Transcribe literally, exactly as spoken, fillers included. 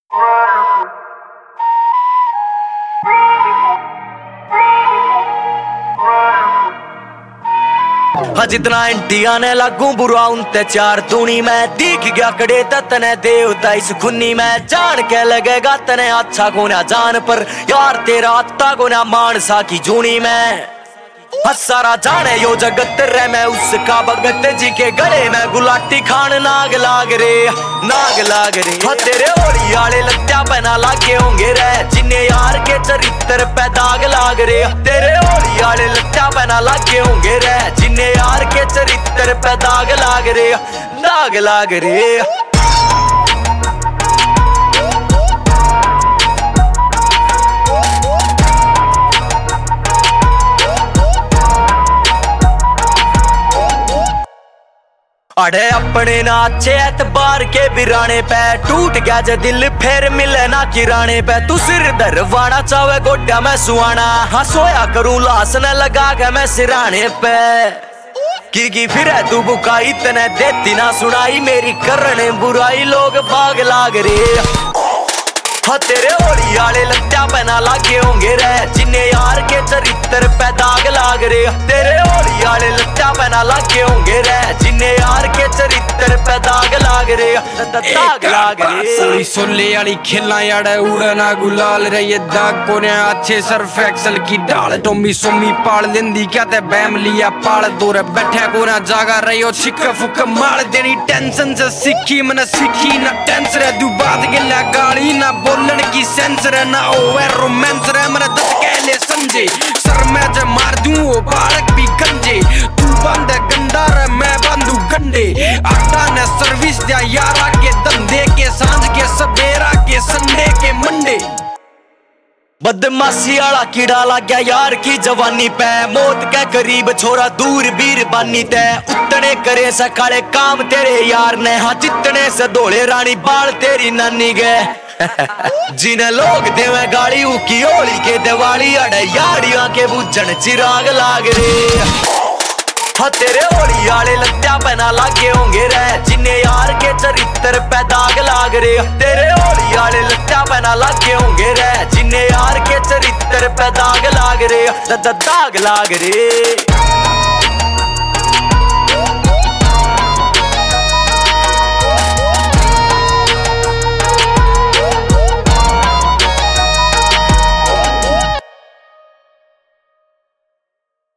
हाँ जितना इंडिया ने लागू बुरा उनते चार दूनी में दिख गया कड़े तने देवता इस खुन्नी में जान के लगेगा तने अच्छा कोना जान पर यार तेरा अत्ता कोना मानसा की जूनी में सारा जाने यो जगत रे मैं उसका भगत जी के गले में गुलाटी खान नाग लाग रे नाग लाग रे हाँ तेरे होली आले लत्या पहना लागे होंगे रे जिन्हें यार के चरित्र पे दाग लाग रे तेरे होली आले लत्या पहना लागे होंगे रे जिन्हें यार के चरित्र पे दाग लाग रे दाग लाग रे। अड़े अपने नाचे एतबार के बिराने पे टूट गया जे दिल फिर मिले ना किराने पे तू सिर दरवाना चाहे गोड्या में सुहाना हाँ सोया करूं लाश न लगा के मैं सिराने पे की की फिर है तू बुकाई तने देती ना सुनाई मेरी करने बुराई लोग भाग लाग रे हाँ तेरे होली आले लत्या पहना लागे होंगे रे जिन्हें यार के चरित्र पे दाग लाग रे तेरे होली आले लत्या पहना लागे होंगे रे जिन्हें यार के चरित्र पे दाग लाग रे दाग लाग रे। सोली सोले वाली खेला यार उड़ना गुलाल रे ये दाग कोने अच्छे सरफ एक्सल की डाल टोमी सोमी पाल लेंदी क्या ते बैम लिया पाल दूर बैठे कोना जागा रही हो छिक फुक मार देनी टेंशन से सीखी मन सीखी ना टेंशन रे दू बात गिला गाड़ी ना बोलन की सेंस रे ना ओवर रोमांस रे मन दस कहले समझे सर मैं जे मार दूं वो बालक भी गंजे तू बंद गंडा रे मैं बंदू गंडे आटा ने सर्विस दिया यारा के धंधे के सांझ के सवेरा के संडे के मंडे बदमाशी आला कीड़ा लग गया यार की जवानी पे मौत के करीब छोरा दूर बीर बानी ते उतने करे सकाले काम तेरे यार ने हाँ जितने से धोले रानी बाल तेरी नानी गए जिन्हें लोग देवे गाड़ी उकी होली के दिवाली अड़े यारियां के बुझन चिराग लाग रे हाँ तेरे होली आले लत्या पहना लागे होंगे रे जिन्हें यार के चरित्र पे दाग लाग रे तेरे होली आले लत्या पहना लागे होंगे रे जिन्हें यार के चरित्र पे दाग लाग रे दाग लाग रे।